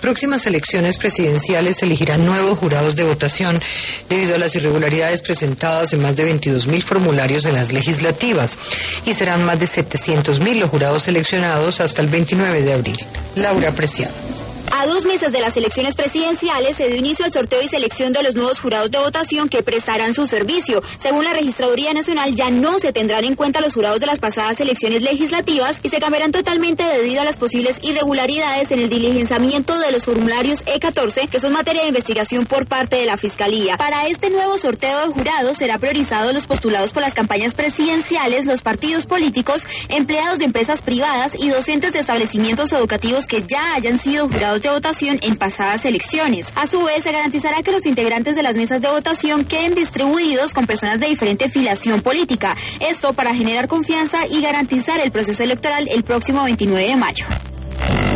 próximas elecciones presidenciales se elegirán nuevos jurados de votación debido a las irregularidades presentadas en más de 22.000 formularios en las legislativas y serán más de 700.000 los jurados seleccionados hasta el 29 de abril. Laura Preciado. A 2 meses de las elecciones presidenciales se dio inicio al sorteo y selección de los nuevos jurados de votación que prestarán su servicio. Según la Registraduría Nacional, ya no se tendrán en cuenta los jurados de las pasadas elecciones legislativas y se cambiarán totalmente debido a las posibles irregularidades en el diligenciamiento de los formularios E14, que son materia de investigación por parte de la Fiscalía. Para este nuevo sorteo de jurados será priorizado los postulados por las campañas presidenciales, los partidos políticos, empleados de empresas privadas y docentes de establecimientos educativos que ya hayan sido jurados de votación en pasadas elecciones. A su vez, se garantizará que los integrantes de las mesas de votación queden distribuidos con personas de diferente filiación política. Esto para generar confianza y garantizar el proceso electoral el próximo 29 de mayo.